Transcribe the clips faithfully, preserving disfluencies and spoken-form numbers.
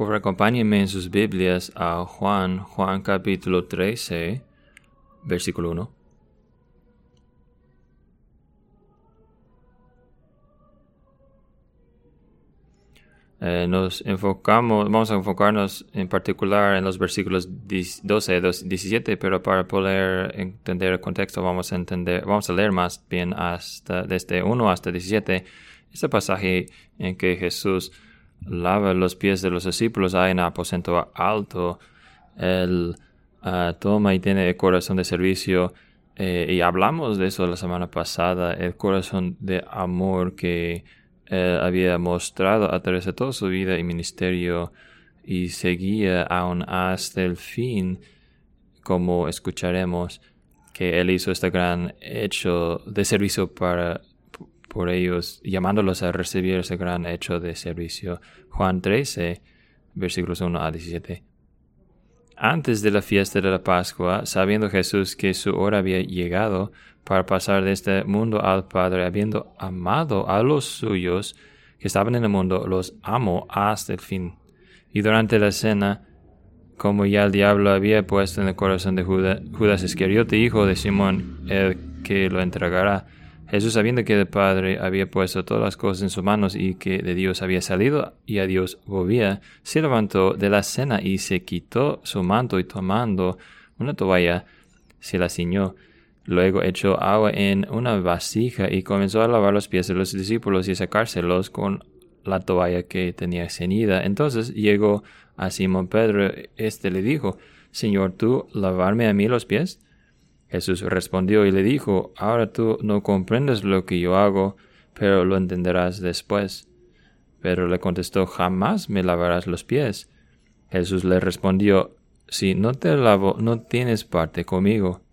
Por favor, acompáñenme en sus Biblias a Juan, Juan capítulo trece, versículo uno. Eh, nos enfocamos, vamos a enfocarnos en particular en los versículos doce, diecisiete, pero para poder entender el contexto vamos a entender, vamos a leer más bien hasta desde uno hasta diecisiete. Este pasaje en que Jesús lava los pies de los discípulos ahí en el aposento alto. Él uh, toma y tiene el corazón de servicio, eh, y hablamos de eso la semana pasada, el corazón de amor que él había mostrado a través de toda su vida y ministerio, y seguía aún hasta el fin, como escucharemos, que él hizo este gran hecho de servicio para por ellos, llamándolos a recibir ese gran hecho de servicio. Juan trece, versículos uno a diecisiete. Antes de la fiesta de la Pascua, sabiendo Jesús que su hora había llegado para pasar de este mundo al Padre, habiendo amado a los suyos que estaban en el mundo, los amó hasta el fin. Y durante la cena, como ya el diablo había puesto en el corazón de Judas, Judas Iscariote, hijo de Simón, el que lo entregará, Jesús, sabiendo que el Padre había puesto todas las cosas en sus manos y que de Dios había salido y a Dios volvía, se levantó de la cena y se quitó su manto y tomando una toalla se la ciñó. Luego echó agua en una vasija y comenzó a lavar los pies de los discípulos y a secárselos con la toalla que tenía ceñida. Entonces llegó a Simón Pedro. Este le dijo: Señor, ¿tú lavarme a mí los pies? Jesús respondió y le dijo: Ahora tú no comprendes lo que yo hago, pero lo entenderás después. Pedro le contestó: Jamás me lavarás los pies. Jesús le respondió: Si no te lavo, no tienes parte conmigo.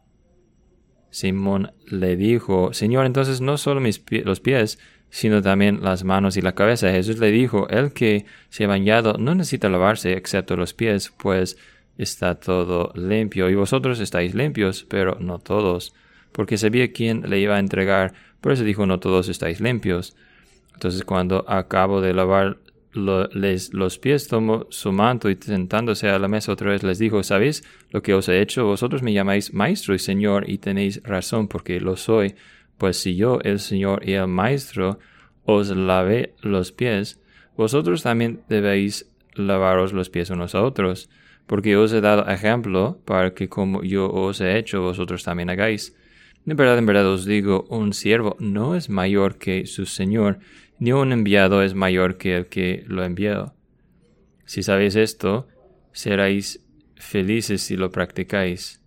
Simón le dijo: Señor, entonces no solo mis pie- los pies, sino también las manos y la cabeza. Jesús le dijo: El que se ha bañado no necesita lavarse excepto los pies, pues está todo limpio, y vosotros estáis limpios, pero no todos, porque sabía quién le iba a entregar, por eso dijo: no todos estáis limpios. Entonces, cuando acabó de lavar lo, les, los pies, tomó su manto y sentándose a la mesa otra vez les dijo: ¿Sabéis lo que os he hecho? Vosotros me llamáis Maestro y Señor, y tenéis razón, porque lo soy. Pues si yo, el Señor y el Maestro, os lavé los pies, vosotros también debéis lavaros los pies unos a otros. Porque os he dado ejemplo para que como yo os he hecho, vosotros también hagáis. En verdad, en verdad os digo, un siervo no es mayor que su señor, ni un enviado es mayor que el que lo envió. Si sabéis esto, seréis felices si lo practicáis.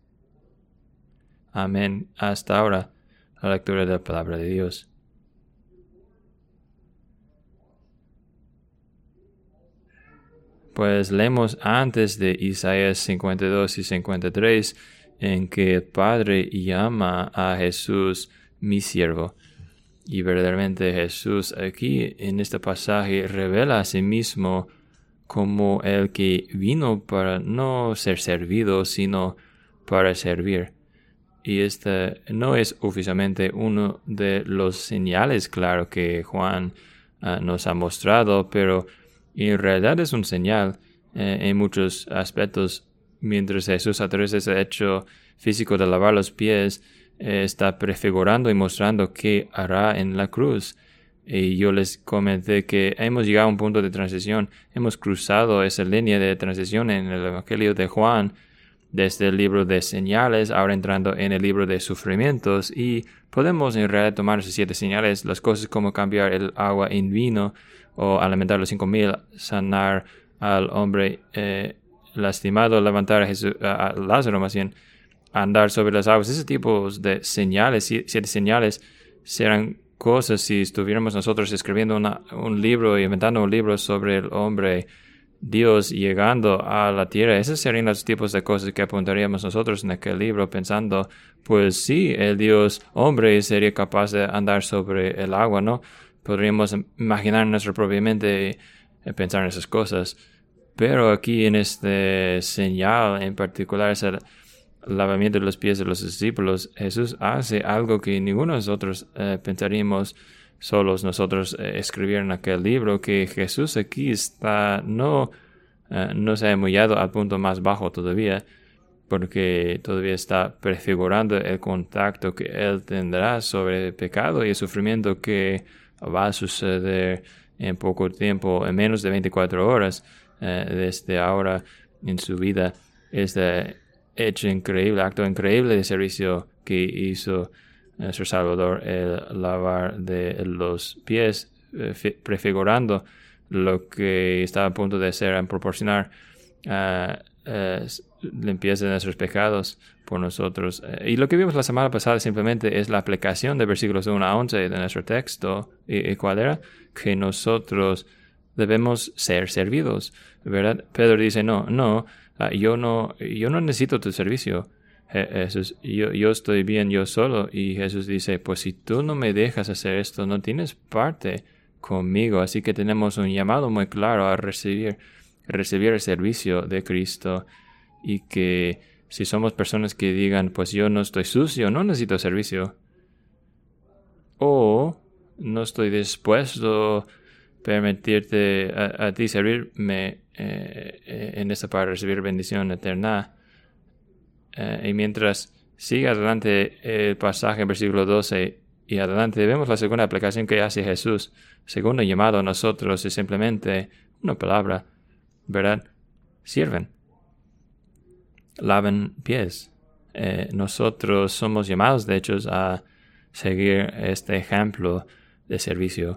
Amén. Hasta ahora, la lectura de la palabra de Dios. Pues leemos antes de Isaías cincuenta y dos y cincuenta y tres, en que el Padre llama a Jesús mi siervo. Y verdaderamente Jesús aquí en este pasaje revela a sí mismo como el que vino para no ser servido, sino para servir. Y este no es oficialmente uno de los señales, claro, que Juan uh, nos ha mostrado, pero en realidad es un señal eh, en muchos aspectos. Mientras Jesús, a través de ese hecho físico de lavar los pies, eh, está prefigurando y mostrando qué hará en la cruz. Y yo les comenté que hemos llegado a un punto de transición. Hemos cruzado esa línea de transición en el Evangelio de Juan, desde el libro de señales, ahora entrando en el libro de sufrimientos, y podemos en realidad tomar esas siete señales, las cosas como cambiar el agua en vino, o alimentar a los cinco mil, sanar al hombre eh, lastimado, levantar a, Jesús, a, a Lázaro más bien, andar sobre las aguas. Ese tipo de señales, siete señales, serán cosas si estuviéramos nosotros escribiendo una, un libro, inventando un libro sobre el hombre, Dios llegando a la tierra. Esos serían los tipos de cosas que apuntaríamos nosotros en aquel libro, pensando, pues sí, el Dios hombre sería capaz de andar sobre el agua, ¿no? Podríamos imaginar nuestra propia mente y pensar en esas cosas. Pero aquí en este señal en particular, ese lavamiento de los pies de los discípulos, Jesús hace algo que ninguno de nosotros eh, pensaríamos solos nosotros eh, escribir en aquel libro, que Jesús aquí está no uh, no se ha humillado al punto más bajo todavía, porque todavía está prefigurando el contacto que Él tendrá sobre el pecado y el sufrimiento que va a suceder en poco tiempo, en menos de veinticuatro horas, eh, desde ahora en su vida. Este hecho increíble, acto increíble de servicio que hizo nuestro Salvador, el lavar de los pies, eh, prefigurando lo que estaba a punto de ser en proporcionar uh, uh, limpieza de nuestros pecados por nosotros. Uh, y lo que vimos la semana pasada simplemente es la aplicación de versículos uno a once de nuestro texto. ¿Y, y cuál era? Que nosotros debemos ser servidos, ¿verdad? Pedro dice, no, no, uh, yo no, yo no necesito tu servicio, Jesús, yo, yo estoy bien yo solo. Y Jesús dice, pues si tú no me dejas hacer esto, no tienes parte conmigo. Así que tenemos un llamado muy claro a recibir, recibir el servicio de Cristo, y que si somos personas que digan, pues yo no estoy sucio, no necesito servicio, o no estoy dispuesto a permitirte a, a ti servirme eh, en esta para recibir bendición eterna. Eh, y mientras sigue adelante el pasaje en versículo doce y adelante, vemos la segunda aplicación que hace Jesús. Segundo llamado a nosotros es simplemente una palabra, ¿verdad? Sirven. Laven pies. Eh, nosotros somos llamados, de hecho, a seguir este ejemplo de servicio.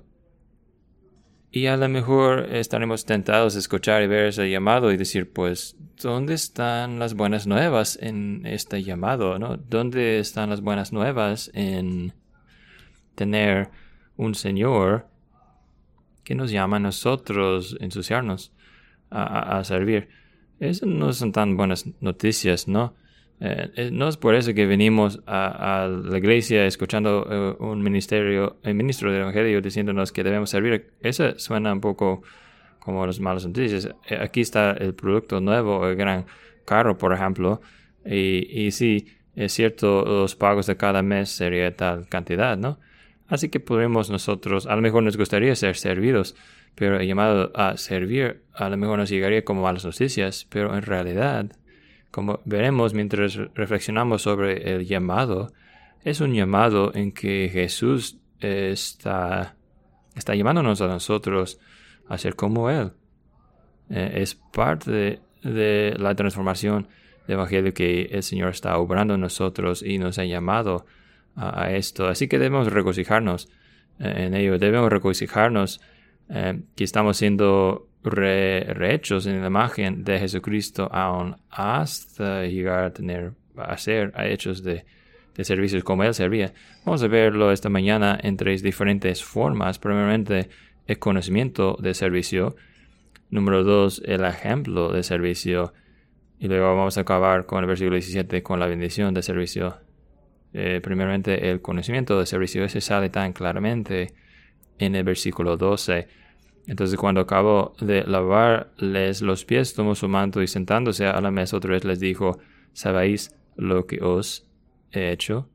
Y a lo mejor estaremos tentados a escuchar y ver ese llamado y decir, pues, ¿dónde están las buenas nuevas en este llamado, ¿no? ¿Dónde están las buenas nuevas en tener un Señor que nos llama a nosotros a ensuciarnos, a, a, a servir? Esas no son tan buenas noticias, ¿no? Eh, no es por eso que venimos a, a la iglesia escuchando uh, un ministerio, el ministro del evangelio diciéndonos que debemos servir. Eso suena un poco como las malas noticias. Eh, aquí está el producto nuevo, el gran carro, por ejemplo, y, y sí, es cierto, los pagos de cada mes sería tal cantidad, ¿no? Así que podremos nosotros, a lo mejor nos gustaría ser servidos, pero el llamado a servir a lo mejor nos llegaría como malas noticias, pero en realidad, como veremos mientras reflexionamos sobre el llamado, es un llamado en que Jesús está, está llamándonos a nosotros a ser como Él. Eh, es parte de, de la transformación del Evangelio que el Señor está obrando en nosotros y nos ha llamado a, a esto. Así que debemos regocijarnos eh, en ello. Debemos regocijarnos eh, que estamos siendo Re, rehechos en la imagen de Jesucristo aún hasta llegar a tener, a ser a hechos de, de servicios como Él servía. Vamos a verlo esta mañana en tres diferentes formas. Primeramente, el conocimiento de servicio. Número dos, el ejemplo de servicio. Y luego vamos a acabar con el versículo diecisiete con la bendición de servicio. Eh, primeramente, el conocimiento de servicio. Ese sale tan claramente en el versículo doce. Entonces, cuando acabó de lavarles los pies, tomó su manto y sentándose a la mesa otra vez les dijo, ¿sabéis lo que os he hecho?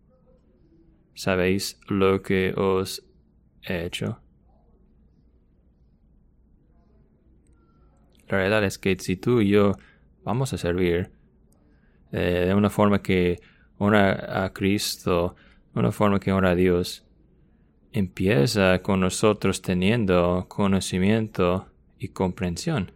¿Sabéis lo que os he hecho? La realidad es que si tú y yo vamos a servir eh, de una forma que honra a Cristo, de una forma que honra a Dios, empieza con nosotros teniendo conocimiento y comprensión.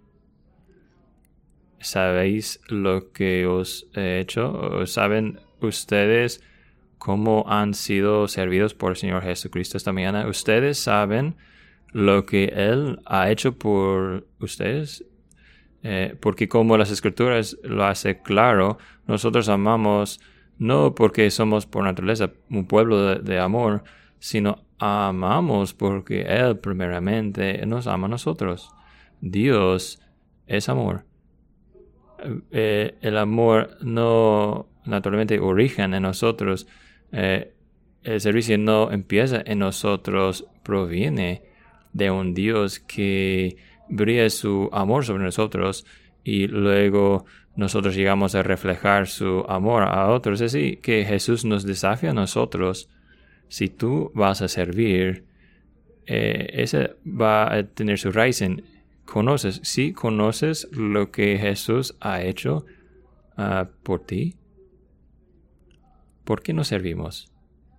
¿Sabéis lo que os he hecho? ¿Saben ustedes cómo han sido servidos por el Señor Jesucristo esta mañana? ¿Ustedes saben lo que Él ha hecho por ustedes? Eh, porque como las Escrituras lo hace claro, nosotros amamos no porque somos por naturaleza un pueblo de, de amor, sino amamos porque Él primeramente nos ama a nosotros. Dios es amor. Eh, el amor no naturalmente origen en nosotros. Eh, el servicio no empieza en nosotros, proviene de un Dios que brilla su amor sobre nosotros y luego nosotros llegamos a reflejar su amor a otros. Así que Jesús nos desafía a nosotros. Si tú vas a servir, eh, ese va a tener su raíz en conoces, sí conoces lo que Jesús ha hecho uh, por ti. ¿Por qué no servimos?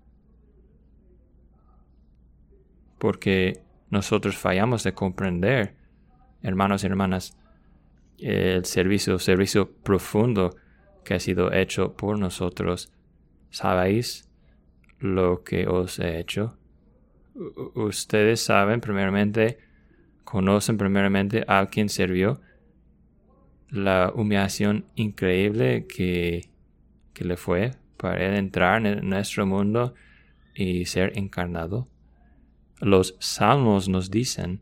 Porque nosotros fallamos de comprender, hermanos y hermanas, el servicio, servicio profundo que ha sido hecho por nosotros. ¿Sabéis lo que os he hecho? U- ustedes saben primeramente, conocen primeramente a quien sirvió, la humillación increíble que, que le fue para él entrar en nuestro mundo y ser encarnado. Los salmos nos dicen,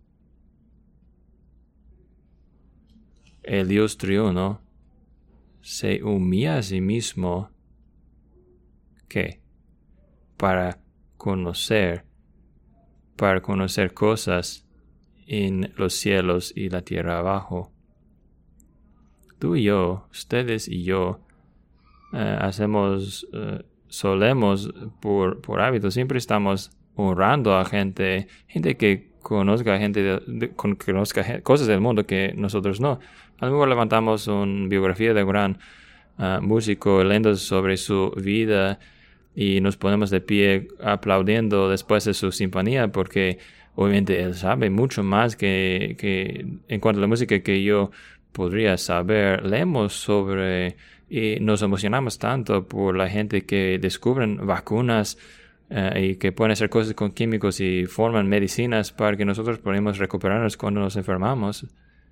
el Dios triuno se humilla a sí mismo, ¿qué? Para conocer, para conocer cosas en los cielos y la tierra abajo. Tú y yo, ustedes y yo, eh, hacemos, eh, solemos por, por hábito, siempre estamos honrando a gente, gente que conozca gente de, de, con, que conozca gente, cosas del mundo que nosotros no. A lo mejor levantamos una biografía de un gran uh, músico, leyendo sobre su vida y nos ponemos de pie aplaudiendo después de su sinfonía porque obviamente él sabe mucho más que, que en cuanto a la música que yo podría saber. Leemos sobre y nos emocionamos tanto por la gente que descubren vacunas uh, y que pueden hacer cosas con químicos y forman medicinas para que nosotros podamos recuperarnos cuando nos enfermamos.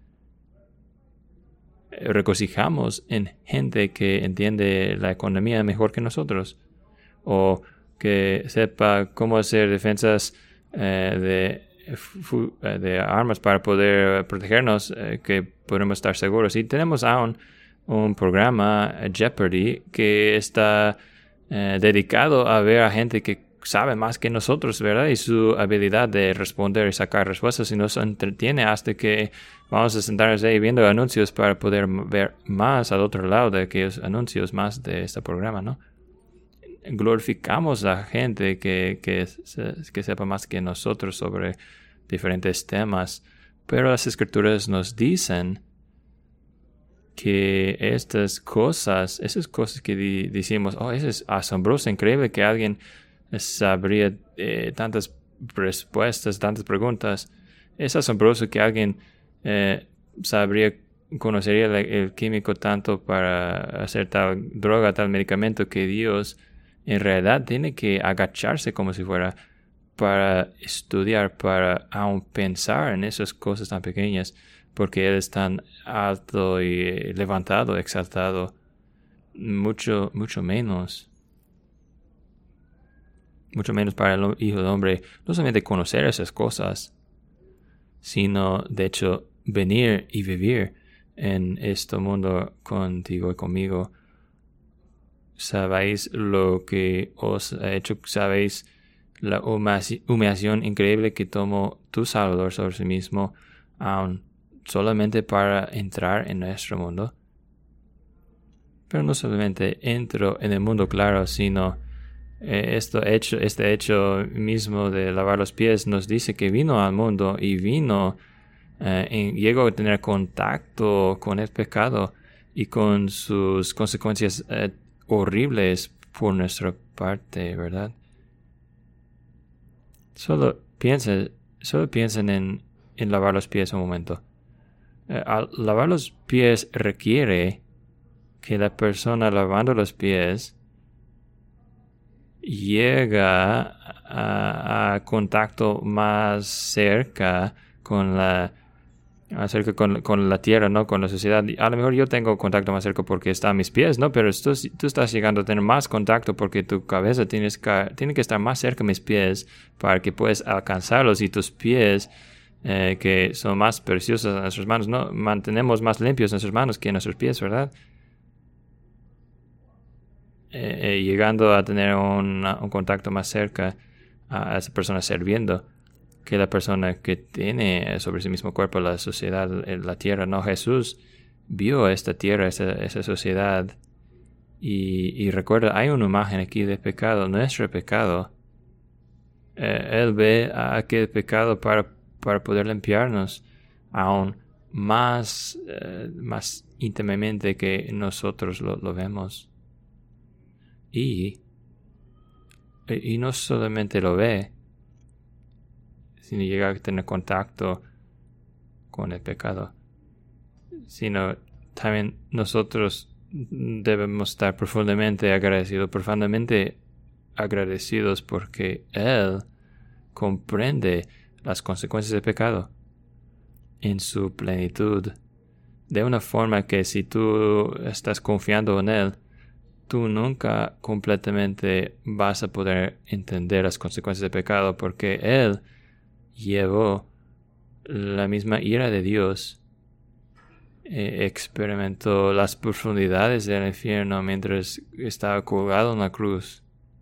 Regocijamos en gente que entiende la economía mejor que nosotros o que sepa cómo hacer defensas eh, de, de armas para poder protegernos, eh, que podemos estar seguros. Y tenemos aún un programa, Jeopardy, que está eh, dedicado a ver a gente que sabe más que nosotros, ¿verdad? Y su habilidad de responder y sacar respuestas y nos entretiene hasta que vamos a sentarnos ahí viendo anuncios para poder ver más al otro lado de aquellos anuncios más de este programa, ¿no? Glorificamos a gente que, que, que sepa más que nosotros sobre diferentes temas, pero las escrituras nos dicen que estas cosas, esas cosas que di, decimos, oh, eso es asombroso, increíble que alguien sabría eh, tantas respuestas, tantas preguntas. Es asombroso que alguien eh, sabría, conocería el, el químico tanto para hacer tal droga, tal medicamento, que Dios en realidad tiene que agacharse como si fuera para estudiar, para aún pensar en esas cosas tan pequeñas, porque Él es tan alto y levantado, exaltado, mucho, mucho menos. Mucho menos para el Hijo del Hombre, no solamente conocer esas cosas, sino, de hecho, venir y vivir en este mundo contigo y conmigo. Sabéis lo que os ha hecho, sabéis la humillación increíble que tomó tu Salvador sobre sí mismo, aun solamente para entrar en nuestro mundo. Pero no solamente entró en el mundo, claro, sino Eh, esto hecho, este hecho mismo de lavar los pies nos dice que vino al mundo y vino, eh, en, llegó a tener contacto con el pecado y con sus consecuencias eh, horribles por nuestra parte, ¿verdad? Solo piensen, solo piensen en, en lavar los pies un momento. Eh, al lavar los pies requiere que la persona lavando los pies llega a, a contacto más cerca con la acerca con, con la tierra, ¿no? Con la sociedad. A lo mejor yo tengo contacto más cerca porque está a mis pies, ¿no? Pero tú, tú estás llegando a tener más contacto porque tu cabeza tienes que, tiene que estar más cerca de mis pies para que puedas alcanzarlos, y tus pies, eh, que son más preciosos en nuestras manos, ¿no? Mantenemos más limpios nuestras manos que nuestros pies, ¿verdad? Eh, llegando a tener un, un contacto más cerca a esa persona sirviendo que la persona que tiene sobre sí mismo cuerpo la sociedad, la tierra. No, Jesús vio esta tierra, esa, esa sociedad, y, y recuerda, hay una imagen aquí de pecado, nuestro pecado. Eh, él ve a aquel pecado para, para poder limpiarnos, aún más, uh, más íntimamente que nosotros lo, lo vemos. Y, y no solamente lo ve, sino llega a tener contacto con el pecado, sino también nosotros debemos estar profundamente agradecidos, profundamente agradecidos porque Él comprende las consecuencias del pecado en su plenitud, de una forma que si tú estás confiando en Él, tú nunca completamente vas a poder entender las consecuencias del pecado, porque Él llevó la misma ira de Dios, eh, experimentó las profundidades del infierno mientras estaba colgado en la cruz.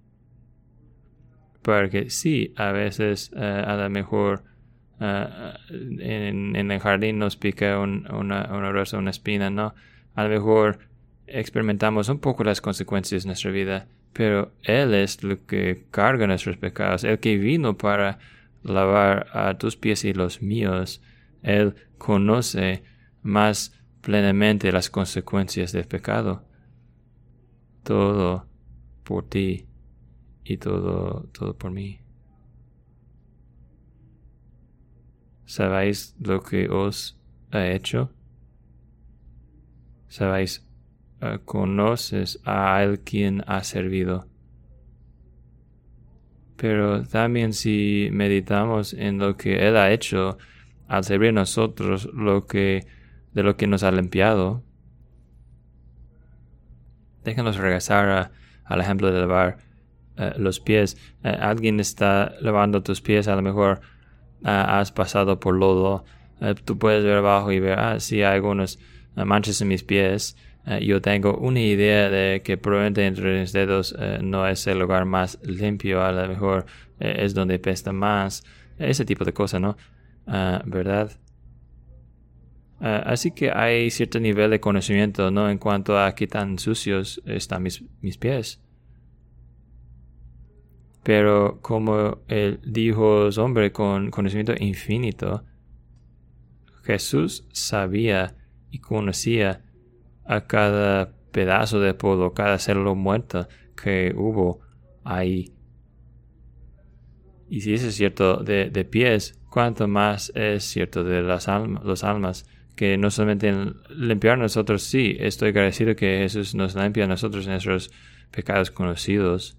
Porque sí, a veces uh, a lo mejor uh, en, en el jardín nos pica un, una, una rosa, una espina, ¿no? A lo mejor experimentamos un poco las consecuencias de nuestra vida, pero Él es lo que carga nuestros pecados, el que vino para lavar a tus pies y los míos. Él conoce más plenamente las consecuencias del pecado. Todo por ti y todo, todo por mí. ¿Sabéis lo que os ha hecho? ¿Sabéis? Uh, conoces a alguien ha servido. Pero también si meditamos en lo que Él ha hecho al servir a nosotros, lo que, de lo que nos ha limpiado, déjanos regresar a, al ejemplo de lavar uh, los pies. Uh, alguien está lavando tus pies, a lo mejor uh, has pasado por lodo. Uh, tú puedes ver abajo y ver, ah, sí, hay algunas uh, manchas en mis pies. Uh, yo tengo una idea de que probablemente entre mis dedos uh, no es el lugar más limpio, a lo mejor uh, es donde pesta más, ese tipo de cosas, ¿no? Uh, ¿Verdad? Uh, así que hay cierto nivel de conocimiento, ¿no? En cuanto a qué tan sucios están mis, mis pies. Pero como el Dios hombre con conocimiento infinito, Jesús sabía y conocía a cada pedazo de polvo, cada célula muerta que hubo ahí. Y si eso es cierto de, de pies, ¿cuánto más es cierto de las almas, los almas? Que no solamente en limpiar a nosotros, sí, estoy agradecido que Jesús nos limpia a nosotros en nuestros pecados conocidos.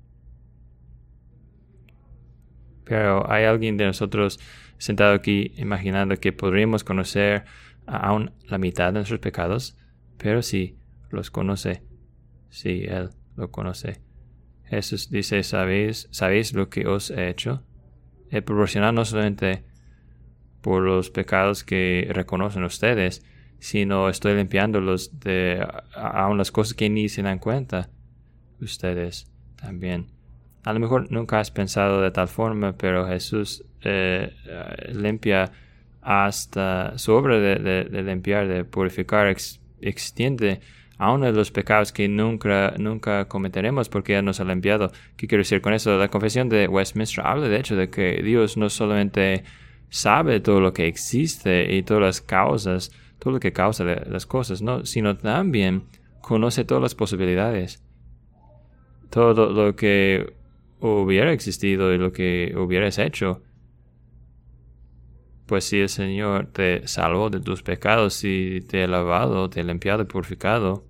Pero hay alguien de nosotros sentado aquí imaginando que podríamos conocer aún la mitad de nuestros pecados. Pero sí, los conoce. Sí, Él lo conoce. Jesús dice, ¿sabéis, ¿sabéis lo que os he hecho? He proporcionado no solamente por los pecados que reconocen ustedes, sino estoy limpiándolos de aún las cosas que ni se dan cuenta. Ustedes también. A lo mejor nunca has pensado de tal forma, pero Jesús eh, limpia hasta su obra de, de, de limpiar, de purificar, ex, extiende a uno de los pecados que nunca, nunca cometeremos porque Él nos ha limpiado. ¿Qué quiero decir con eso? La confesión de Westminster habla de hecho de que Dios no solamente sabe todo lo que existe y todas las causas, todo lo que causa las cosas, no, sino también conoce todas las posibilidades. Todo lo que hubiera existido y lo que hubieras hecho. Pues si el Señor te salvó de tus pecados y te ha lavado, te ha limpiado y purificado,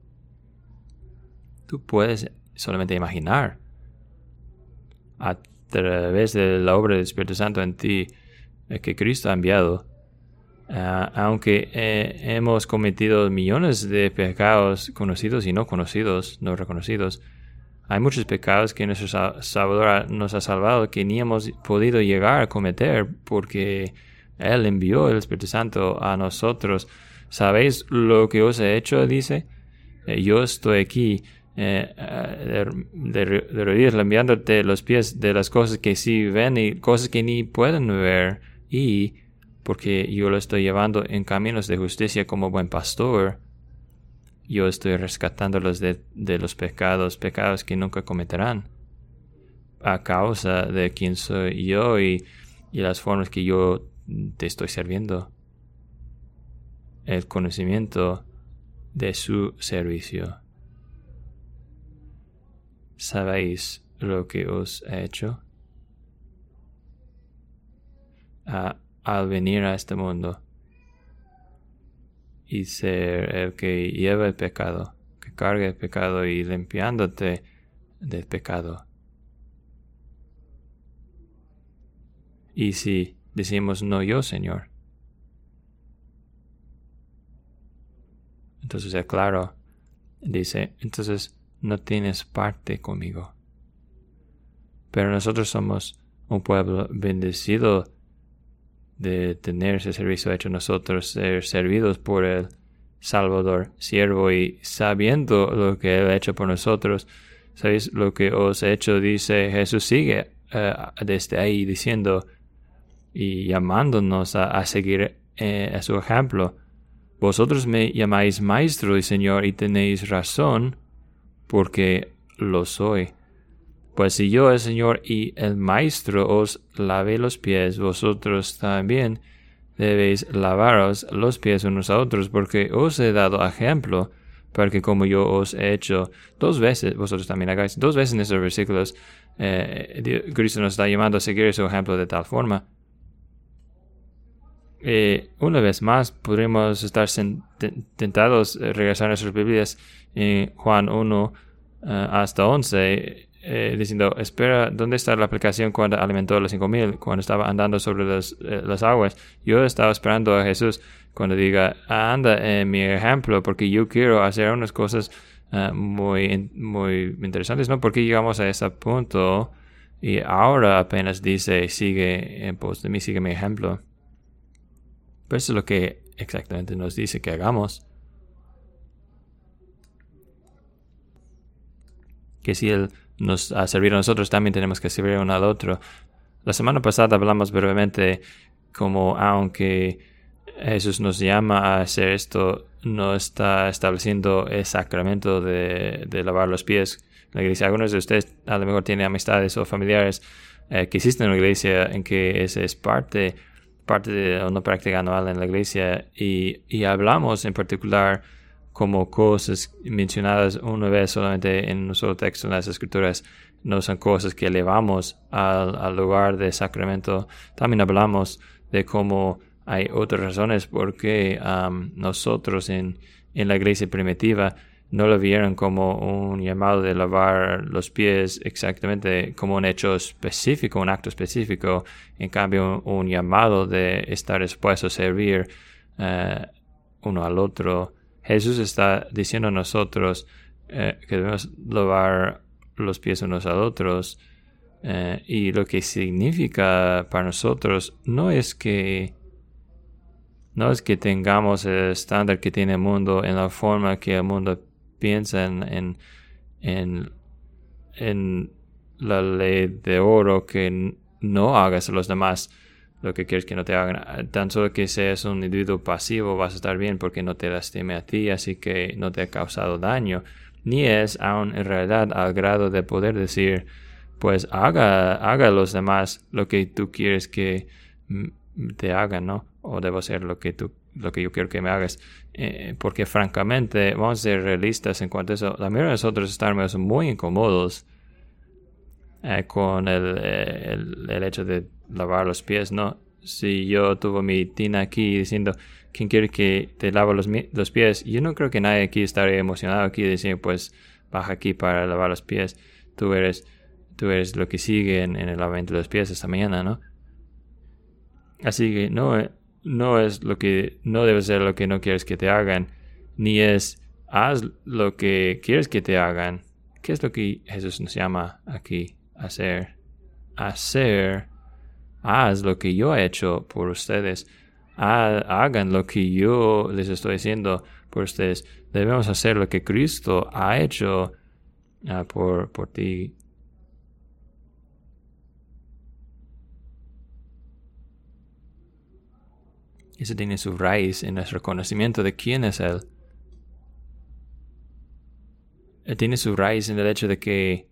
tú puedes solamente imaginar a través de la obra del Espíritu Santo en ti que Cristo ha enviado. Uh, aunque eh, hemos cometido millones de pecados conocidos y no conocidos, no reconocidos, hay muchos pecados que nuestro Salvador nos ha salvado que ni hemos podido llegar a cometer porque Él envió el Espíritu Santo a nosotros. ¿Sabéis lo que os he hecho? Dice. Eh, yo estoy aquí eh, de, de, de rodillas limpiándote los pies de las cosas que sí ven y cosas que ni pueden ver. Y porque yo lo estoy llevando en caminos de justicia como buen pastor, yo estoy rescatándolos de, de los pecados, pecados que nunca cometerán, a causa de quién soy yo y, y las formas que yo te estoy sirviendo. el conocimiento de su servicio. ¿Sabéis lo que os he hecho? A, al venir a este mundo y ser el que lleva el pecado, que cargue el pecado y limpiándote del pecado. Y si decimos no yo, Señor, entonces es claro, dice, entonces no tienes parte conmigo. Pero nosotros somos un pueblo bendecido de tener ese servicio hecho nosotros, ser servidos por el Salvador, siervo, y sabiendo lo que Él ha hecho por nosotros. ¿Sabéis lo que os he hecho? Dice Jesús, sigue uh, desde ahí diciendo y llamándonos a, a seguir eh, a su ejemplo. Vosotros me llamáis Maestro y Señor y tenéis razón, porque lo soy. Pues si yo, el Señor y el Maestro, os lavé los pies, vosotros también debéis lavaros los pies unos a otros, porque os he dado ejemplo, para que como yo os he hecho dos veces, vosotros también hagáis. Dos veces en estos versículos, eh, Cristo nos está llamando a seguir su ejemplo de tal forma. Eh, una vez más, podremos estar tentados a regresar a nuestras Biblias en Juan uno uh, hasta once, eh, diciendo, espera, ¿dónde está la aplicación cuando alimentó a los cinco mil? Cuando estaba andando sobre los, eh, las aguas. Yo estaba esperando a Jesús cuando diga, anda en mi ejemplo, porque yo quiero hacer unas cosas uh, muy, muy interesantes, ¿no? Porque llegamos a ese punto y ahora apenas dice, sigue en pos de mí, sigue mi ejemplo. Pero eso es lo que exactamente nos dice que hagamos. Que si Él nos ha servido a nosotros, también tenemos que servir uno al otro. La semana pasada hablamos brevemente como aunque Jesús nos llama a hacer esto, no está estableciendo el sacramento de, de lavar los pies. La iglesia, algunos de ustedes a lo mejor tienen amistades o familiares eh, que existen en la iglesia en que ese es parte parte de una práctica anual en la iglesia y, y hablamos en particular como cosas mencionadas una vez solamente en un solo texto en las escrituras, no son cosas que elevamos al, al lugar de sacramento. También hablamos de cómo hay otras razones por qué um, nosotros en, en la iglesia primitiva no lo vieron como un llamado de lavar los pies exactamente como un hecho específico, un acto específico. En cambio, un, un llamado de estar expuesto a servir uh, uno al otro. Jesús está diciendo a nosotros uh, que debemos lavar los pies unos a otros. Uh, y lo que significa para nosotros no es que no es que tengamos el estándar que tiene el mundo en la forma que el mundo piensa en, en, en, en la ley de oro, que no hagas a los demás lo que quieres que no te hagan. Tan solo que seas un individuo pasivo vas a estar bien porque no te lastime a ti, así que no te ha causado daño. Ni es aún en realidad al grado de poder decir, pues haga, haga a los demás lo que tú quieres que te hagan, ¿no? O debo hacer lo que tú lo que yo quiero que me hagas, eh, porque francamente vamos a ser realistas en cuanto a eso. La mayoría de nosotros estamos muy incómodos eh, con el, el, el hecho de lavar los pies, ¿no? Si yo tuve mi tina aquí diciendo, ¿quién quiere que te lave los, los pies? Yo no creo que nadie aquí estaría emocionado aquí diciendo, pues baja aquí para lavar los pies. Tú eres, tú eres lo que sigue en, en el lavamiento de los pies esta mañana, ¿no? Así que no No es lo que, no debe ser lo que no quieres que te hagan, ni es haz lo que quieres que te hagan. ¿Qué es lo que Jesús nos llama aquí a hacer? Hacer, haz lo que yo he hecho por ustedes. Ha, hagan lo que yo les estoy diciendo por ustedes. Debemos hacer lo que Cristo ha hecho uh, por, por ti. Eso tiene su raíz en nuestro conocimiento de quién es Él. Tiene su raíz en el hecho de que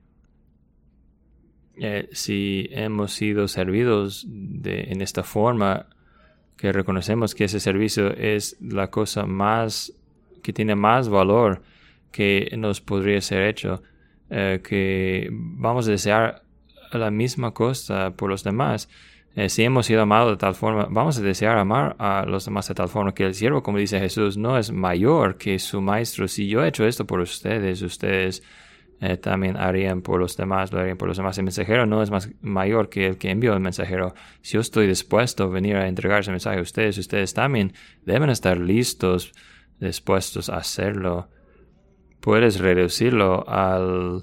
eh, si hemos sido servidos de, en esta forma, que reconocemos que ese servicio es la cosa más, que tiene más valor que nos podría ser hecho, eh, que vamos a desear la misma cosa por los demás. Eh, si hemos sido amados de tal forma, vamos a desear amar a los demás de tal forma que el siervo, como dice Jesús, no es mayor que su maestro. Si yo he hecho esto por ustedes, ustedes eh, también harían por los demás, lo harían por los demás. El mensajero no es más mayor que el que envió el mensajero. Si yo estoy dispuesto a venir a entregar ese mensaje a ustedes, ustedes también deben estar listos, dispuestos a hacerlo. Puedes reducirlo al,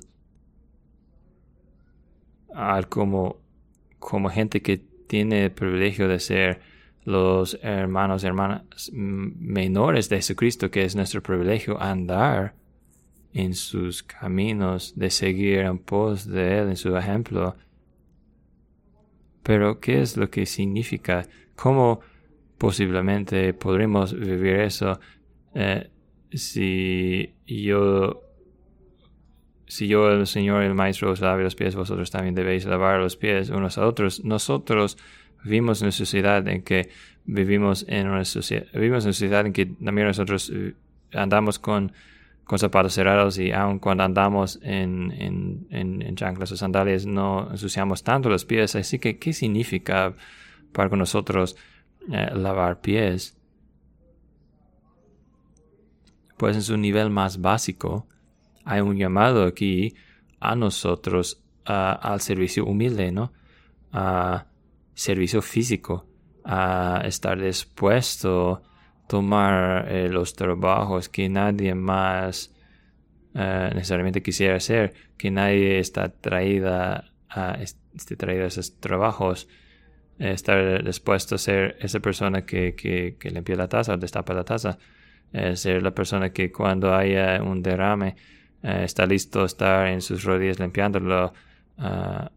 al como, como gente que tiene el privilegio de ser los hermanos y hermanas menores de Jesucristo, que es nuestro privilegio andar en sus caminos, de seguir en pos de Él, en su ejemplo. Pero, ¿qué es lo que significa? ¿Cómo posiblemente podremos vivir eso eh, si yo, si yo, el Señor y el Maestro, os lave los pies, vosotros también debéis lavar los pies unos a otros? Nosotros vivimos en una sociedad en que vivimos en una sociedad, vivimos en una sociedad en que también nosotros andamos con, con zapatos cerrados, y aun cuando andamos en, en, en, en chanclas o sandalias no ensuciamos tanto los pies. Así que, ¿qué significa para nosotros eh, lavar pies? Pues en su nivel más básico hay un llamado aquí a nosotros uh, al servicio humilde, ¿no? A servicio físico, a estar dispuesto a tomar eh, los trabajos que nadie más uh, necesariamente quisiera hacer, que nadie está traída a, esté traída a esos trabajos. Eh, estar dispuesto a ser esa persona que, que, que limpia la taza o destapa la taza. Eh, ser la persona que cuando haya un derrame eh, está listo a estar en sus rodillas limpiándolo. Uh,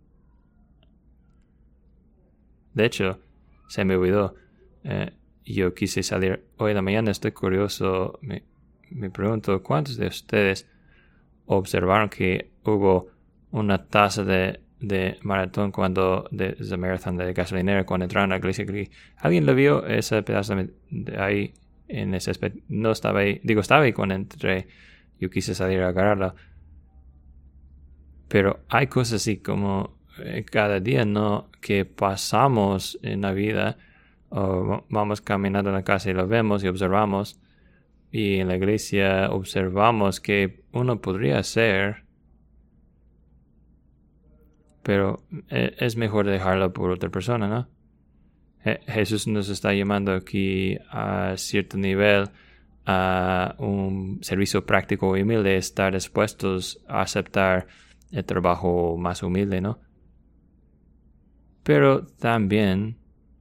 de hecho, se me olvidó. Eh, yo quise salir hoy en la mañana. Estoy curioso. Me, me pregunto, ¿cuántos de ustedes observaron que hubo una taza de, de maratón cuando, de, de maratón de gasolinera cuando entraron a la iglesia? ¿Alguien lo vio? Ese pedazo de, de ahí. En ese aspecto, no estaba ahí, digo, estaba ahí cuando entré, yo quise salir a agarrarla. Pero hay cosas así como eh, cada día, ¿no?, que pasamos en la vida, o vamos caminando en la casa y lo vemos y observamos, y en la iglesia observamos que uno podría hacer, pero eh, es mejor dejarlo por otra persona, ¿no? Jesús nos está llamando aquí a cierto nivel, a un servicio práctico y humilde, estar dispuestos a aceptar el trabajo más humilde, ¿no? Pero también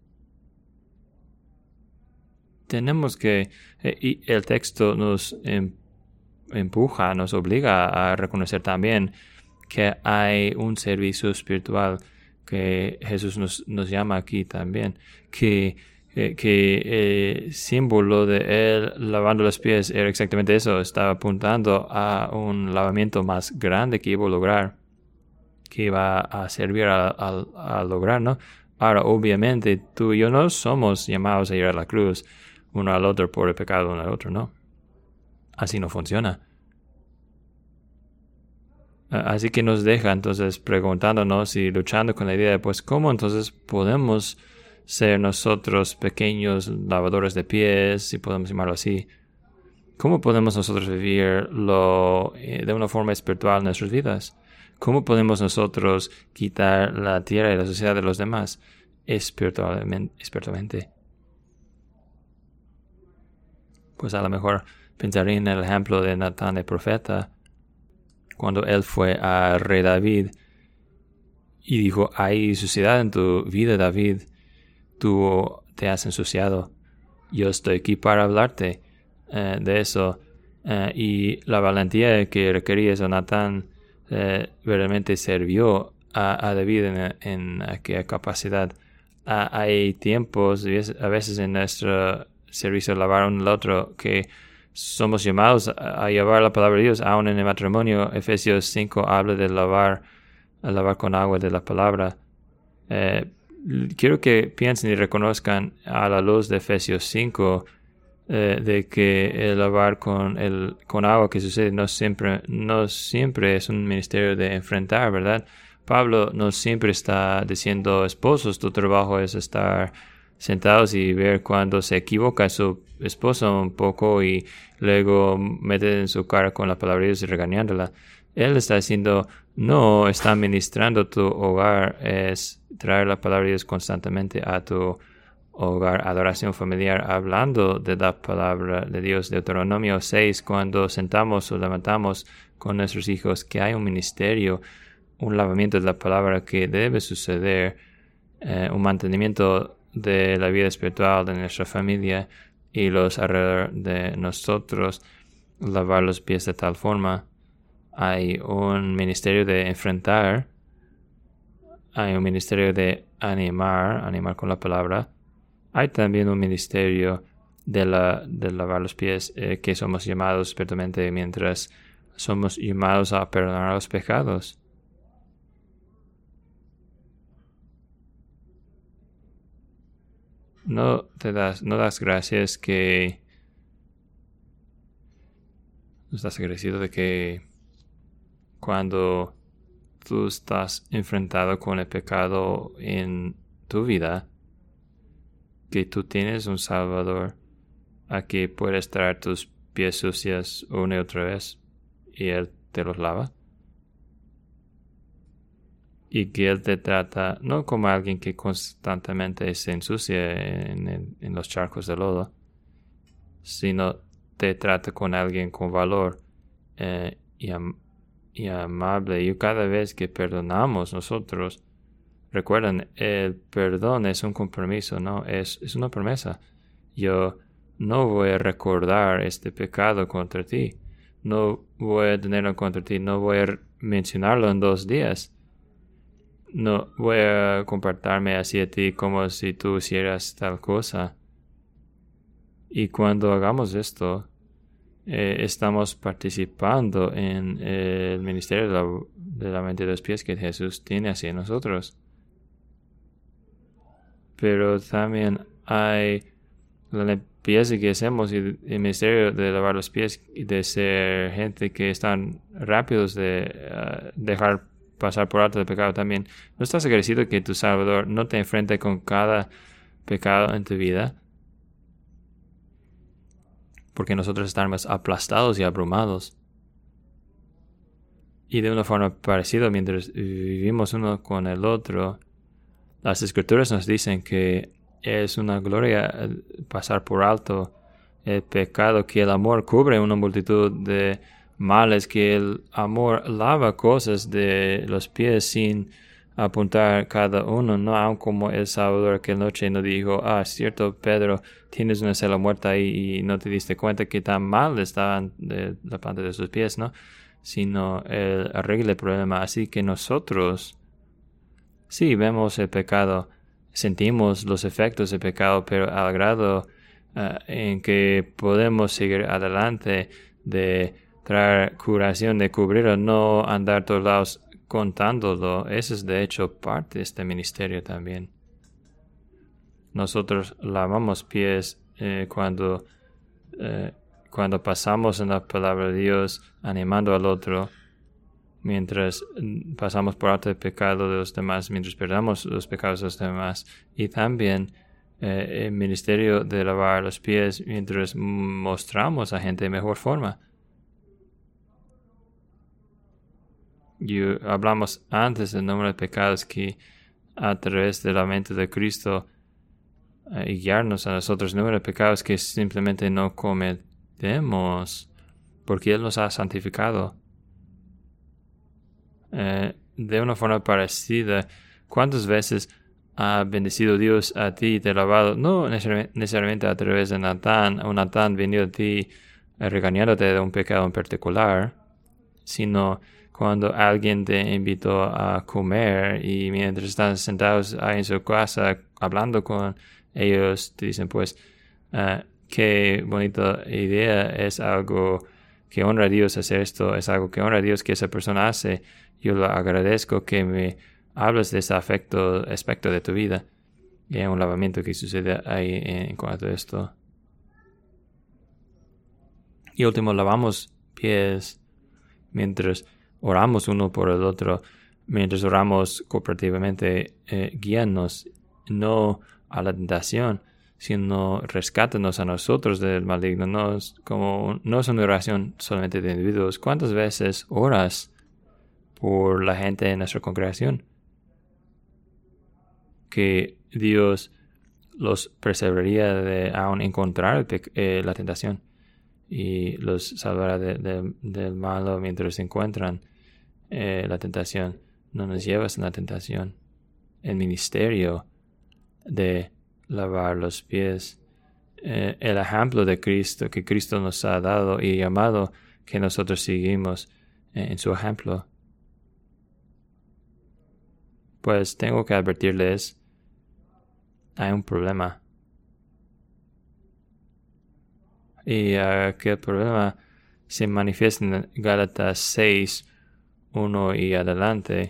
tenemos que, y el texto nos empuja, nos obliga a reconocer también que hay un servicio espiritual que Jesús nos, nos llama aquí también, que, eh, que eh, símbolo de Él lavando los pies era exactamente eso, estaba apuntando a un lavamiento más grande que iba a lograr, que iba a servir a, a, a lograr, ¿no? Ahora, obviamente, tú y yo no somos llamados a ir a la cruz uno al otro por el pecado uno al otro, ¿no? Así no funciona. Así que nos deja entonces preguntándonos y luchando con la idea de, pues, ¿cómo entonces podemos ser nosotros pequeños lavadores de pies, si podemos llamarlo así? ¿Cómo podemos nosotros vivirlo eh, de una forma espiritual en nuestras vidas? ¿Cómo podemos nosotros quitar la tierra y la sociedad de los demás espiritualmente? espiritualmente? Pues a lo mejor pensaría en el ejemplo de Natán el profeta, cuando él fue a rey David y dijo, hay suciedad en tu vida, David, tú te has ensuciado, yo estoy aquí para hablarte eh, de eso. Eh, y la valentía que requería eso, Natán eh, realmente sirvió a, a David en, en aquella capacidad. Ah, hay tiempos, a veces en nuestro servicio de lavar uno al otro, que somos llamados a, a llevar la palabra de Dios, aún en el matrimonio. Efesios cinco habla de lavar, lavar con agua de la palabra. Eh, quiero que piensen y reconozcan a la luz de Efesios cinco eh, de que el lavar con, el, con agua que sucede no siempre, no siempre es un ministerio de enfrentar, ¿verdad? Pablo no siempre está diciendo, esposos, tu trabajo es estar sentados y ver cuando se equivoca su esposa un poco y luego meter en su cara con la palabra de Dios y regañándola. Él está diciendo, no, está ministrando tu hogar, es traer la palabra de Dios constantemente a tu hogar, adoración familiar, hablando de la palabra de Dios. Deuteronomio seis, cuando sentamos o levantamos con nuestros hijos, que hay un ministerio, un lavamiento de la palabra que debe suceder, eh, un mantenimiento de la vida espiritual de nuestra familia y los alrededor de nosotros, lavar los pies de tal forma. Hay un ministerio de enfrentar, hay un ministerio de animar, animar con la palabra. Hay también un ministerio de, la, de lavar los pies eh, que somos llamados espiritualmente mientras somos llamados a perdonar los pecados. No te das, no das gracias que no estás agradecido de que cuando tú estás enfrentado con el pecado en tu vida, que tú tienes un Salvador a que puedes traer tus pies sucios una y otra vez y Él te los lava. Y que Él te trata no como alguien que constantemente se ensucia en, en, en los charcos de lodo, sino te trata con alguien con valor eh, y, am y amable. Y cada vez que perdonamos nosotros, recuerden, el perdón es un compromiso, ¿no? Es, es una promesa. Yo no voy a recordar este pecado contra ti. No voy a tenerlo contra ti. No voy a mencionarlo en dos días. No voy a comportarme hacia ti como si tú hicieras tal cosa. Y cuando hagamos esto, eh, estamos participando en el ministerio de la, de la mente de los pies que Jesús tiene hacia nosotros. Pero también hay la limpieza que hacemos y el ministerio de lavar los pies y de ser gente que están rápidos de uh, dejar pasar por alto el pecado también. ¿No estás agradecido que tu Salvador no te enfrente con cada pecado en tu vida? Porque nosotros estamos aplastados y abrumados. Y de una forma parecida, mientras vivimos uno con el otro, las Escrituras nos dicen que es una gloria pasar por alto el pecado, que el amor cubre una multitud de males, que el amor lava cosas de los pies sin apuntar cada uno, no aun como el Salvador aquella noche no dijo, ah, es cierto, Pedro, tienes una cela muerta ahí y no te diste cuenta que tan mal estaban de la planta de sus pies, ¿no? Sino él arregla el problema. Así que nosotros sí vemos el pecado, sentimos los efectos del pecado, pero al grado uh, en que podemos seguir adelante de traer curación, de cubrirlo, no andar todos lados contándolo. Eso es de hecho parte de este ministerio también. Nosotros lavamos pies eh, cuando, eh, cuando pasamos en la palabra de Dios, animando al otro, mientras pasamos por alto el pecado de los demás, mientras perdamos los pecados de los demás. Y también eh, el ministerio de lavar los pies mientras mostramos a gente de mejor forma. Y hablamos antes del número de pecados que a través de la mente de Cristo eh, y guiarnos a nosotros, el número de pecados que simplemente no cometemos porque Él nos ha santificado. Eh, de una forma parecida, ¿cuántas veces ha bendecido Dios a ti y te ha lavado? No necesariamente a través de Natán, o Natán venido a ti eh, regañándote de un pecado en particular, sino cuando alguien te invitó a comer y mientras están sentados ahí en su casa hablando con ellos, te dicen pues, uh, qué bonita idea, es algo que honra a Dios hacer esto, es algo que honra a Dios que esa persona hace. Yo le agradezco que me hables de ese afecto, aspecto de tu vida. Y hay un lavamiento que sucede ahí en cuanto a esto. Y último, lavamos pies mientras oramos uno por el otro, mientras oramos cooperativamente, eh, guíanos no a la tentación, sino rescátanos a nosotros del maligno. No es, como, no es una oración solamente de individuos. ¿Cuántas veces oras por la gente en nuestra congregación? Que Dios los perseveraría de aún encontrar eh, la tentación y los salvará de, de, del malo mientras se encuentran eh, la tentación. No nos llevas a la tentación. El ministerio de lavar los pies, eh, el ejemplo de Cristo que Cristo nos ha dado y llamado, que nosotros seguimos eh, en su ejemplo. Pues tengo que advertirles, hay un problema. Y uh, que el problema se manifiesta en Gálatas seis, uno y adelante.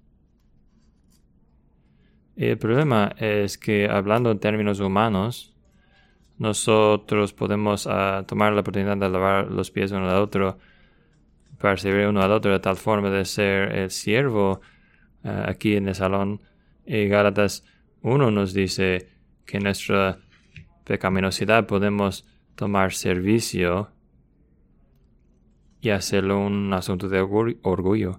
Y el problema es que, hablando en términos humanos, nosotros podemos uh, tomar la oportunidad de lavar los pies uno al otro, para servir uno al otro, de tal forma de ser el siervo uh, aquí en el salón. Y Gálatas uno nos dice que en nuestra pecaminosidad podemos tomar servicio y hacerlo un asunto de orgullo.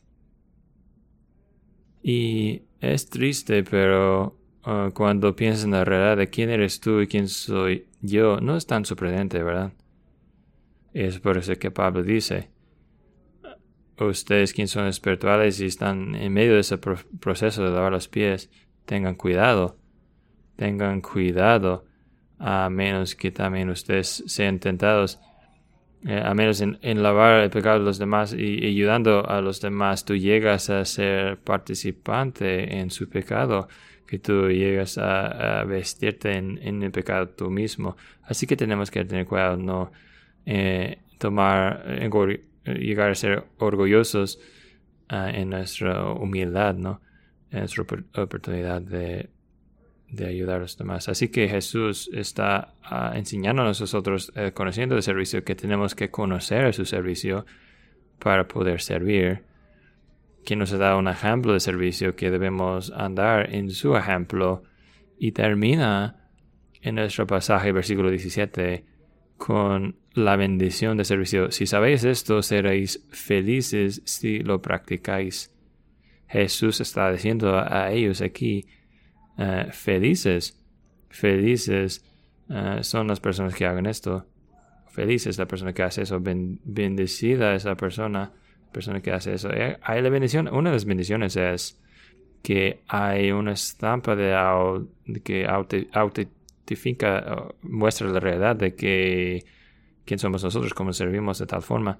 Y es triste, pero uh, cuando piensas en la realidad de quién eres tú y quién soy yo, no es tan sorprendente, ¿verdad? Es por eso que Pablo dice, ustedes quienes son espirituales y están en medio de ese pro- proceso de lavar los pies, tengan cuidado, tengan cuidado, a menos que también ustedes sean tentados, eh, a menos en, en lavar el pecado de los demás y, y ayudando a los demás, tú llegas a ser participante en su pecado, que tú llegas a, a vestirte en, en el pecado tú mismo. Así que tenemos que tener cuidado, no eh, tomar, eh, llegar a ser orgullosos uh, en nuestra humildad, ¿no? En nuestra oportunidad de de ayudar a los demás. Así que Jesús está uh, enseñándonos a nosotros, eh, conociendo el servicio, que tenemos que conocer su servicio para poder servir, que nos da un ejemplo de servicio, que debemos andar en su ejemplo, y termina en nuestro pasaje, versículo diecisiete, con la bendición de servicio. Si sabéis esto, seréis felices si lo practicáis. Jesús está diciendo a, a ellos aquí, Uh, felices, felices uh, son las personas que hagan esto. Felices la persona que hace eso. Ben, bendecida esa persona, persona que hace eso. Eh, hay la bendición. Una de las bendiciones es que hay una estampa de, au, de que aut- autentifica, uh, muestra la realidad de que quién somos nosotros, cómo servimos de tal forma.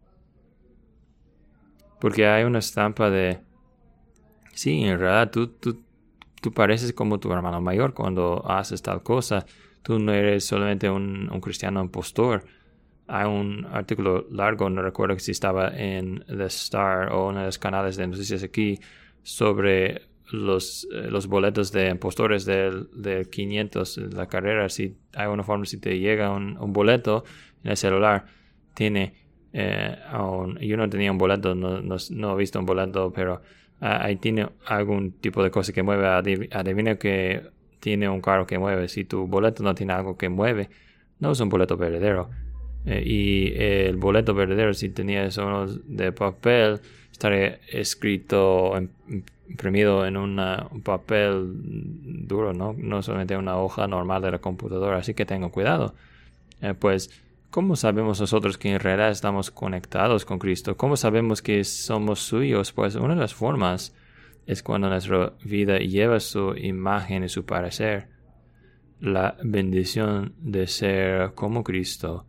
Porque hay una estampa de, sí, en realidad tú, tú Tú pareces como tu hermano mayor cuando haces tal cosa. Tú no eres solamente un, un cristiano impostor. Hay un artículo largo, no recuerdo si estaba en The Star o uno de los canales de noticias aquí, sobre los, eh, los boletos de impostores del, del quinientos, la carrera. Si hay una forma, si te llega un, un boleto en el celular, tiene, eh, un, yo no tenía un boleto, no, no, no he visto un boleto, pero Uh, ahí tiene algún tipo de cosa que mueve. Adiv- adivina que tiene un carro que mueve. Si tu boleto no tiene algo que mueve, no es un boleto verdadero. Eh, y el boleto verdadero, si tenía eso de papel, estaría escrito, imprimido en una, un papel duro, ¿no? No solamente una hoja normal de la computadora. Así que tengan cuidado. Eh, pues ¿cómo sabemos nosotros que en realidad estamos conectados con Cristo? ¿Cómo sabemos que somos suyos? Pues una de las formas es cuando nuestra vida lleva su imagen y su parecer. La bendición de ser como Cristo.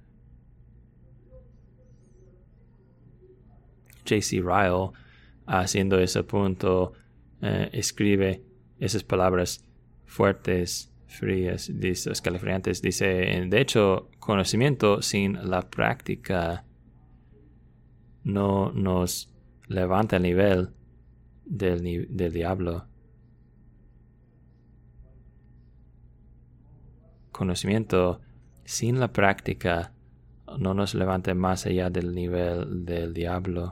J C Ryle, haciendo ese punto, eh, escribe esas palabras fuertes, frías, dice, escalofriantes. Dice, de hecho, conocimiento sin la práctica no nos levanta el nivel del, del diablo. conocimiento sin la práctica no nos levante más allá del nivel del diablo.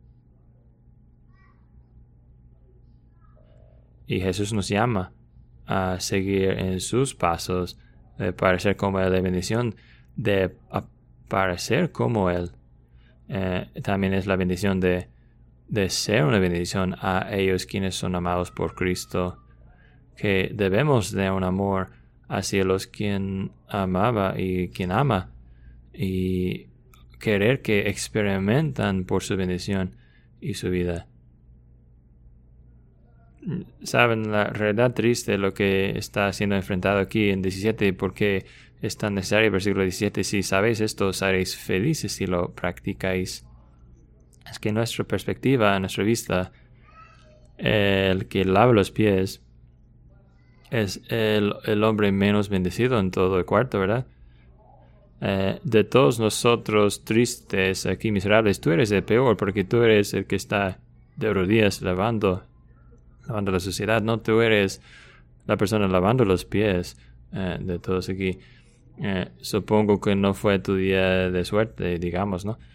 Y Jesús nos llama a seguir en sus pasos, de parecer como Él, de bendición, de parecer como Él. Eh, también es la bendición de, de ser una bendición a ellos quienes son amados por Cristo, que debemos de un amor hacia los quien amaba y quien ama, y querer que experimentan por su bendición y su vida. Saben, la realidad triste de lo que está siendo enfrentado aquí en diecisiete, porque es tan necesario el versículo diecisiete, si sabéis esto, seréis felices si lo practicáis. Es que nuestra perspectiva, nuestra vista, el que lava los pies es el, el hombre menos bendecido en todo el cuarto, ¿verdad? Eh, de todos nosotros tristes aquí, miserables, tú eres el peor, porque tú eres el que está de rodillas lavando lavando la suciedad, no tú eres la persona lavando los pies eh, de todos aquí. Eh, supongo que no fue tu día de suerte, digamos, ¿no?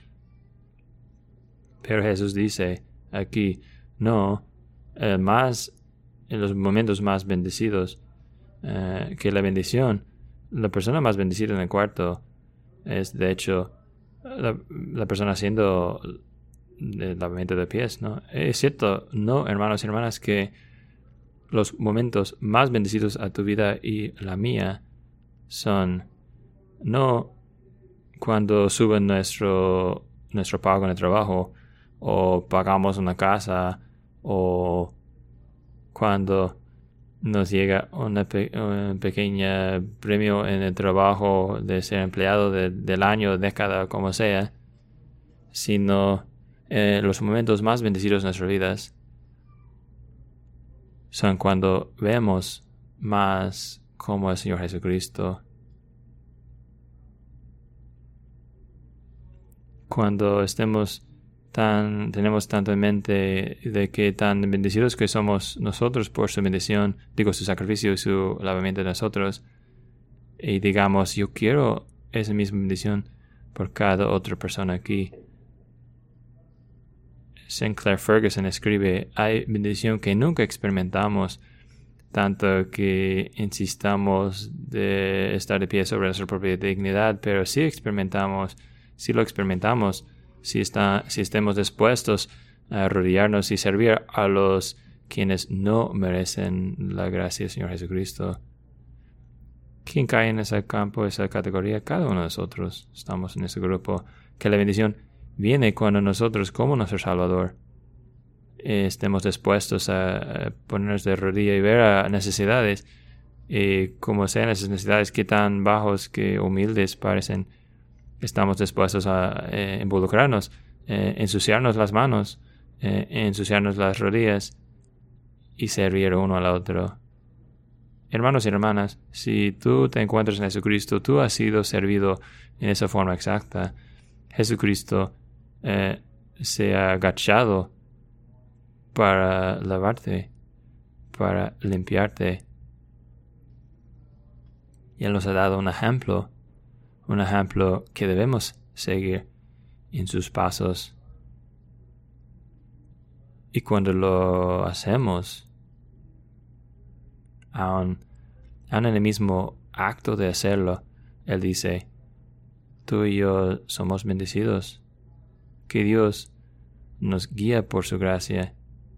Pero Jesús dice aquí, no, eh, más en los momentos más bendecidos, eh, que la bendición, la persona más bendecida en el cuarto es, de hecho, la, la persona haciendo el lavamiento de pies, ¿no? Es cierto, no, hermanos y hermanas, que los momentos más bendecidos a tu vida y la mía son no cuando suben nuestro, nuestro pago en el trabajo, o pagamos una casa, o cuando nos llega una pe- un pequeño premio en el trabajo de ser empleado de, del año, década, como sea, sino Eh, los momentos más bendecidos de nuestras vidas son cuando vemos más como el Señor Jesucristo. Cuando estemos tan, tenemos tanto en mente de que tan bendecidos que somos nosotros por su bendición, digo, su sacrificio y su lavamiento de nosotros, y digamos, yo quiero esa misma bendición por cada otra persona aquí. Sinclair Ferguson escribe, hay bendición que nunca experimentamos, tanto que insistamos de estar de pie sobre nuestra propia dignidad, pero si experimentamos, si lo experimentamos, si, está, si estemos dispuestos a arrodillarnos y servir a los quienes no merecen la gracia del Señor Jesucristo. ¿Quién cae en ese campo, esa categoría? Cada uno de nosotros estamos en ese grupo, que la bendición viene cuando nosotros, como nuestro Salvador, estemos dispuestos a ponernos de rodilla y ver a necesidades, y como sean esas necesidades, que tan bajos, que humildes parecen, estamos dispuestos a eh, involucrarnos, eh, ensuciarnos las manos, eh, ensuciarnos las rodillas y servir uno al otro. Hermanos y hermanas, si tú te encuentras en Jesucristo, tú has sido servido en esa forma exacta. Jesucristo Eh, se ha agachado para lavarte, para limpiarte. Y Él nos ha dado un ejemplo, un ejemplo que debemos seguir en sus pasos. Y cuando lo hacemos, aun, aun en el mismo acto de hacerlo, Él dice, tú y yo somos bendecidos. Que Dios nos guía por su gracia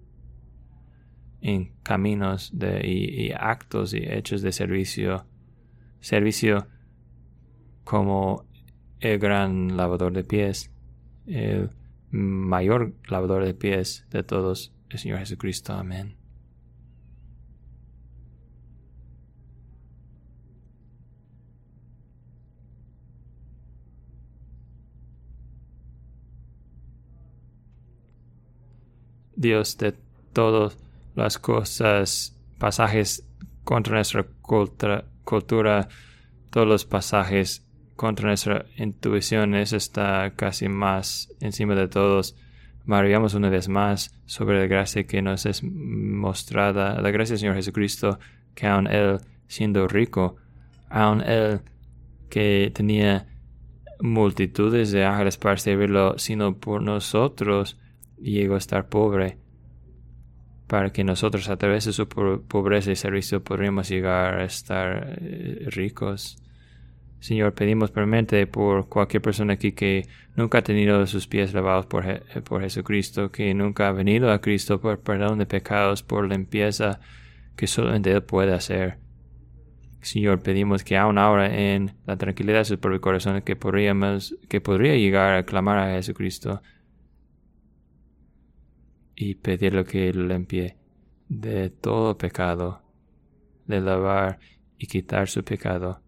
en caminos de, y, y actos y hechos de servicio. Servicio como el gran lavador de pies, el mayor lavador de pies de todos, el Señor Jesucristo. Amén. Dios, de todas las cosas, pasajes contra nuestra cultura, cultura, todos los pasajes contra nuestra intuición, eso está casi más encima de todos. Maravillamos una vez más sobre la gracia que nos es mostrada, la gracia del Señor Jesucristo, que aun Él, siendo rico, aun Él que tenía multitudes de ángeles para servirlo, sino por nosotros llegó a estar pobre, para que nosotros a través de su pobreza y servicio podríamos llegar a estar eh, ricos. Señor, pedimos primeramente por cualquier persona aquí que nunca ha tenido sus pies lavados por, por Jesucristo, que nunca ha venido a Cristo por perdón de pecados, por limpieza que solamente Él puede hacer. Señor, pedimos que aún ahora en la tranquilidad de su propio corazón que podríamos, que podría llegar a clamar a Jesucristo y pedirle que lo limpie de todo pecado, de lavar y quitar su pecado.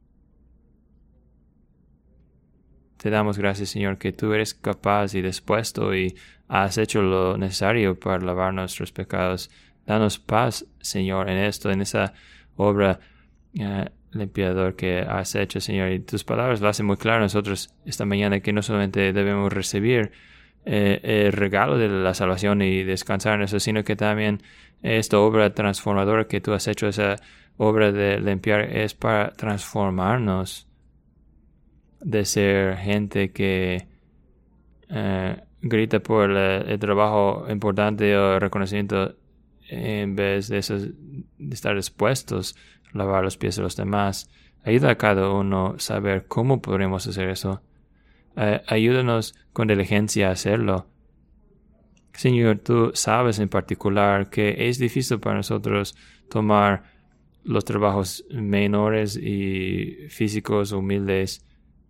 Te damos gracias, Señor, que tú eres capaz y dispuesto y has hecho lo necesario para lavar nuestros pecados. Danos paz, Señor, en esto, en esa obra uh, limpiador que has hecho, Señor. Y tus palabras lo hacen muy claro a nosotros esta mañana, que no solamente debemos recibir eh, el regalo de la salvación y descansar en eso, sino que también esta obra transformadora que tú has hecho, esa obra de limpiar, es para transformarnos de ser gente que eh, grita por el, el trabajo importante o el reconocimiento, en vez de eso, de estar dispuestos a lavar los pies de los demás. Ayuda a cada uno a saber cómo podremos hacer eso. Eh, ayúdanos con diligencia a hacerlo. Señor, tú sabes en particular que es difícil para nosotros tomar los trabajos menores y físicos humildes.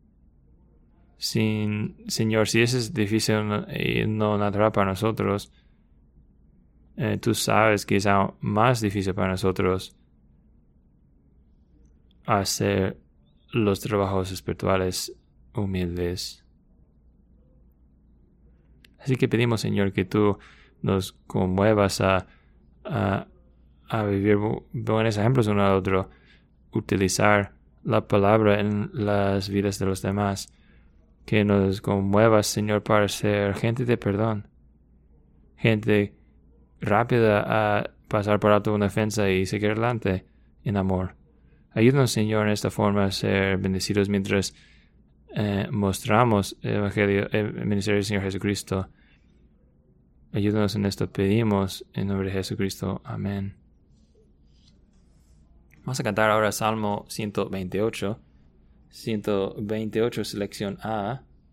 Sin, Señor, si eso es difícil y no natural para nosotros, eh, tú sabes que es aún más difícil para nosotros hacer los trabajos espirituales humildes. Así que pedimos, Señor, que tú nos conmuevas a, a, a vivir buenos ejemplos uno al otro, utilizar la palabra en las vidas de los demás. Que nos conmuevas, Señor, para ser gente de perdón, gente rápida a pasar por alto una ofensa y seguir adelante en amor. Ayúdanos, Señor, en esta forma a ser bendecidos mientras eh, mostramos el Evangelio, el ministerio del Señor Jesucristo. Ayúdanos en esto, pedimos en nombre de Jesucristo. Amén. Vamos a cantar ahora Salmo ciento veintiocho. ciento veintiocho, selección A.